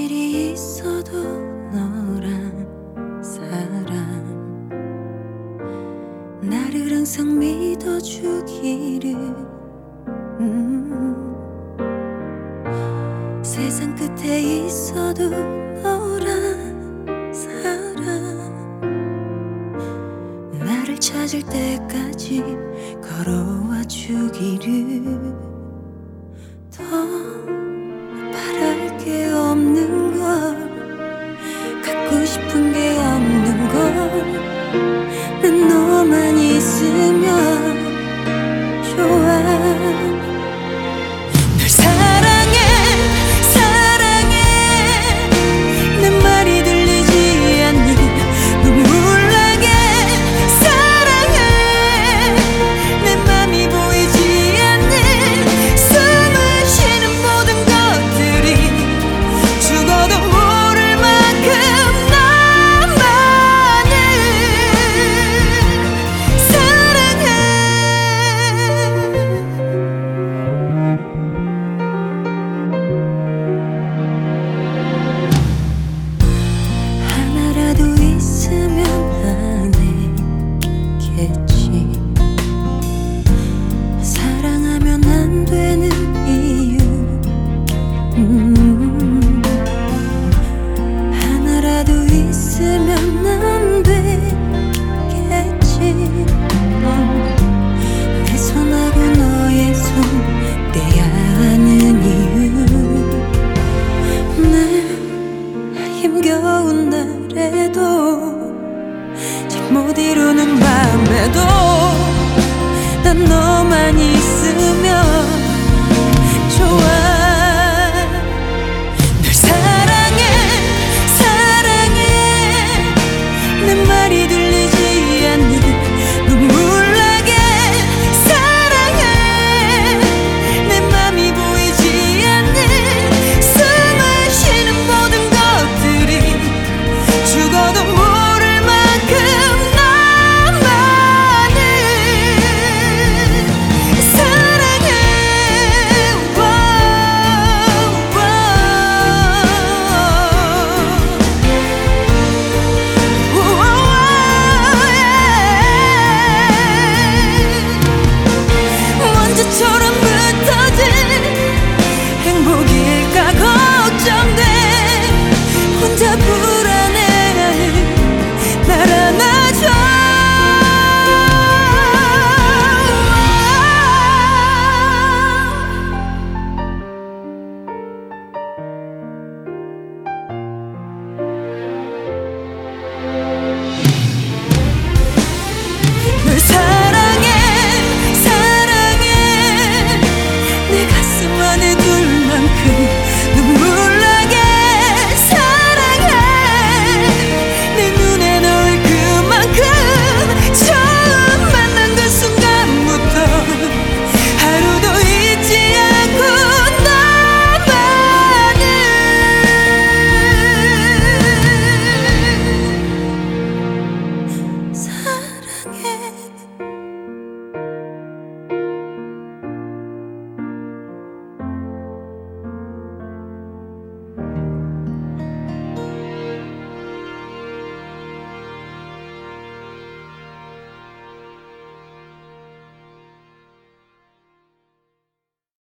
일이 있어도 너란 사람 나를 항상 믿어주기를. 세상 끝에 있어도 너란 사람 나를 찾을 때까지 걸어와 주기를. 더 바랄 게 없는 걸, 갖고 싶은 게 없는 걸, 난 너만 있으면 좋아. 널 사랑해 사랑해 내 말이 들리지 않니. 눈물 나게 사랑해 내 맘이 보이지 않는 숨을 쉬는 모든 것들이 죽어도 모를 만큼 나만을 사랑해. 하나라도 있으면 안 했겠지. 사랑하면 안 되는 이유. 하나라도 있으면 안 되겠지. 내 손하고 너의 손 떼야 하는 이유. 늘 힘겨운 날에도 잘 못 이루는 밤에도 난 너만 있으면 좋아.